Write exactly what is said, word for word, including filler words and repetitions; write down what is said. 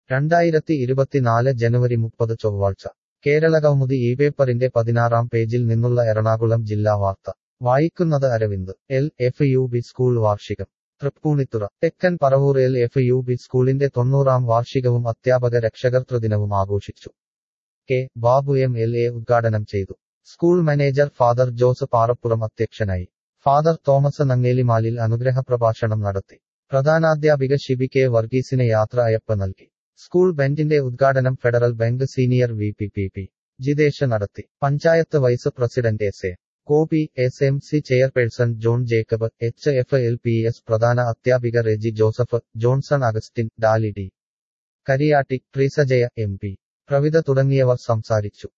രണ്ടായിരത്തി ഇരുപത്തിനാല് ജനുവരി മുപ്പത് ചൊവ്വാഴ്ച കേരളകൗമുദി ഈ പേപ്പറിന്റെ പതിനാറാം പേജിൽ നിന്നുള്ള എറണാകുളം ജില്ലാ വാർത്ത വായിക്കുന്നത് Aravind. L F U B school വാർഷികം Tripunithura. Thekkan Paravur L F U B സ്കൂളിന്റെ തൊണ്ണൂറാം വാർഷികവും അധ്യാപക രക്ഷകർതൃദിനവും ആഘോഷിച്ചു. K Babu M L A ഉദ്ഘാടനം ചെയ്തു. School manager father Jose Parappuram അധ്യക്ഷനായി. ഫാദർ തോമസ് നങ്ങേലിമാലിൽ അനുഗ്രഹ പ്രഭാഷണം നടത്തി. പ്രധാനാധ്യാപിക ഷിബി കെ വർഗീസിന് യാത്ര അയപ്പ് നൽകി. സ്കൂൾ ബാൻഡിന്റെ ഉദ്ഘാടനം Federal Bank senior V P P P Jithesh നടത്തി. Panchayat vice president S A Gopi, S M C chairperson John Jacob, H F L P S പ്രധാന അധ്യാപിക Reji Joseph, Johnson Augustine, Daly D Kariyatti, Treesajaya M P Pravidha തുടങ്ങിയവർ സംസാരിച്ചു.